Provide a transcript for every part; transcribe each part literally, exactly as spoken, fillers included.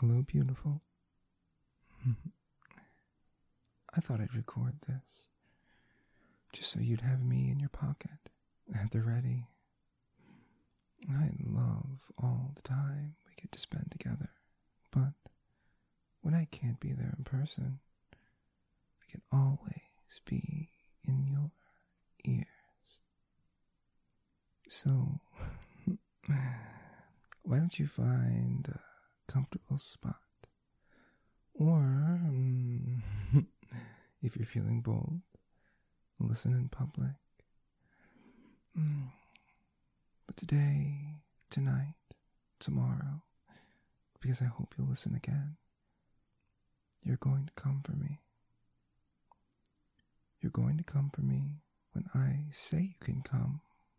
Hello, beautiful. I thought I'd record this, just so you'd have me in your pocket, at the ready. I love all the time we get to spend together, but when I can't be there in person, I can always be in your ears. So, why don't you find a comfortable spot? Or, um, if you're feeling bold, listen in public. Mm. But today, tonight, tomorrow, because I hope you'll listen again, you're going to come for me. You're going to come for me when I say you can come.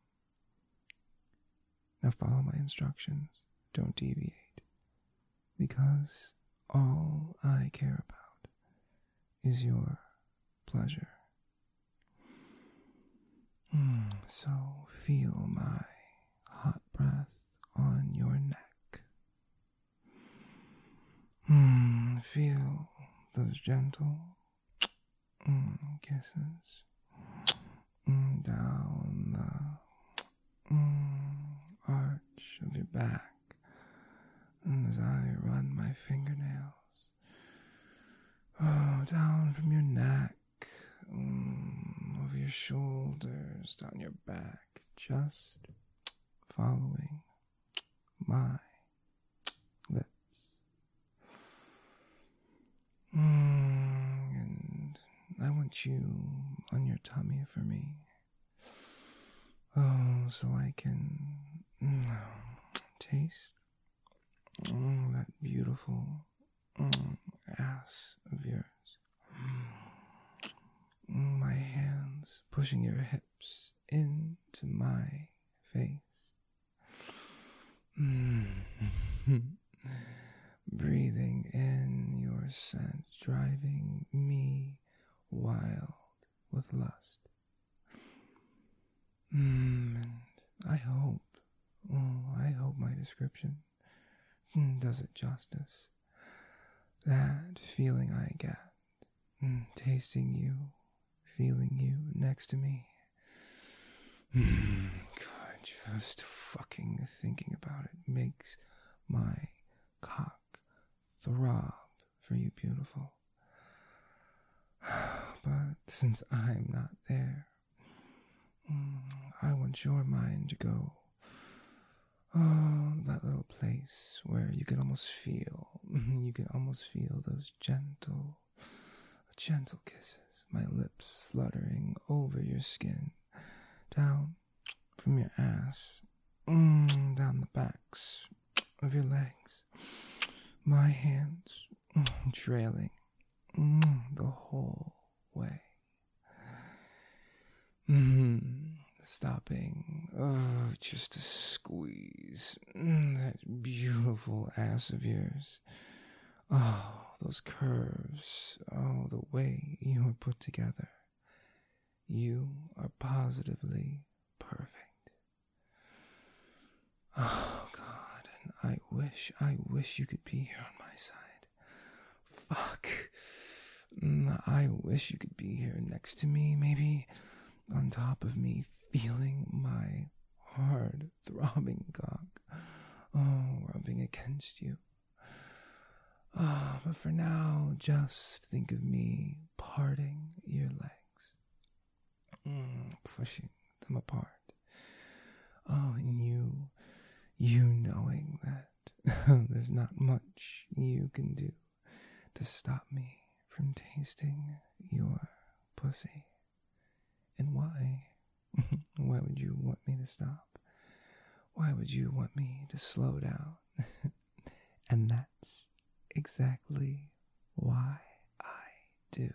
Now follow my instructions. Don't deviate. Because all I care about is your pleasure. Mm, so feel my hot breath on your neck. Mm, feel those gentle mm, kisses mm, down the mm, arch of your back. And as I run my fingernails oh, down from your neck, mm, over your shoulders, down your back, just following my lips. Mm, and I want you on your tummy for me. Oh, so I can mm, taste Mm, that beautiful mm, ass of yours. Mm, my hands pushing your hips into my face. Mm. Breathing in your scent, driving me wild with lust. Mm, and I hope, oh, I hope my description does it justice. That feeling I get, mm, tasting you, feeling you next to me. Mm, God, just fucking thinking about it makes my cock throb for you, beautiful. But since I'm not there, mm, I want your mind to go. Oh, that little place where you can almost feel, you can almost feel those gentle, gentle kisses, my lips fluttering over your skin, down from your ass, mm, down the backs of your legs, my hands mm, trailing mm, the whole way. Mm-hmm. Stopping, oh, just to squeeze mm, that beautiful ass of yours. Oh, those curves, oh, the way you are put together. You are positively perfect. Oh, God, and I wish, I wish you could be here on my side. Fuck. Mm, I wish you could be here next to me, maybe on top of me, feeling my hard throbbing cock, oh, rubbing against you. Ah, oh, but for now, just think of me parting your legs, mm, pushing them apart. Oh, and you, you knowing that there's not much you can do to stop me from tasting your pussy. And why? Why would you want me to stop? Why would you want me to slow down? And that's exactly why I do.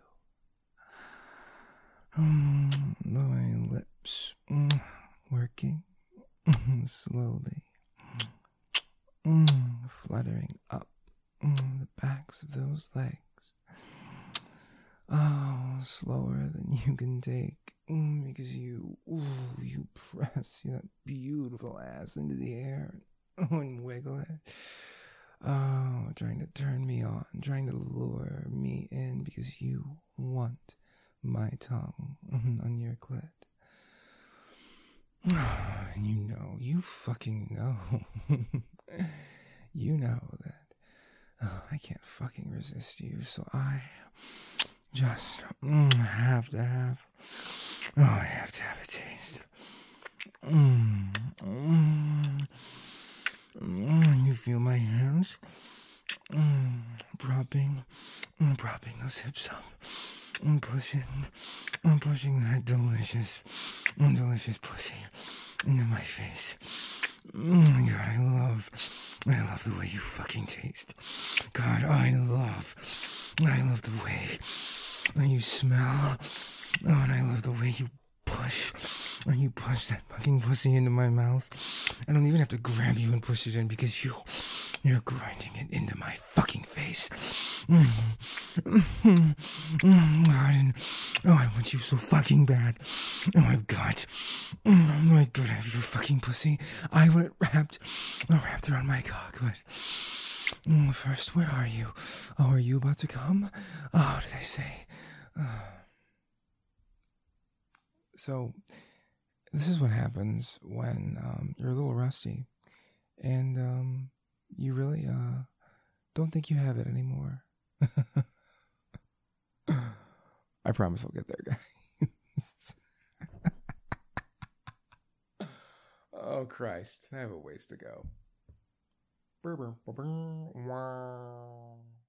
Mm, my lips mm, working slowly, mm, fluttering up mm, the backs of those legs. Oh, slower than you can take, mm, because you, ooh, you press that beautiful ass into the air and wiggle it. Oh, trying to turn me on, trying to lure me in because you want my tongue on your clit. And you know, you fucking know. You know that oh, I can't fucking resist you, so I just mm, have to have. Oh, I have to have a taste. Mm, mm, mm, you feel my hands mm, propping, mm, propping those hips up, and pushing, and pushing that delicious, mm, delicious pussy into my face. Mm, God, I love, I love the way you fucking taste. God, I love, I love the way that you smell. Oh, and I love the way you push, and you push that fucking pussy into my mouth. I don't even have to grab you and push it in because you, you're grinding it into my fucking face. Mm. Mm. Mm. God, and, oh, I want you so fucking bad. Oh my god. Oh my god, I have your fucking pussy. I want it wrapped, oh, wrapped around my cock, but mm, first, where are you? Oh, are you about to come? Oh, what did I say? Uh, so, this is what happens when um, you're a little rusty and um, you really uh, don't think you have it anymore. I promise I'll get there, guys. Oh, Christ. I have a ways to go.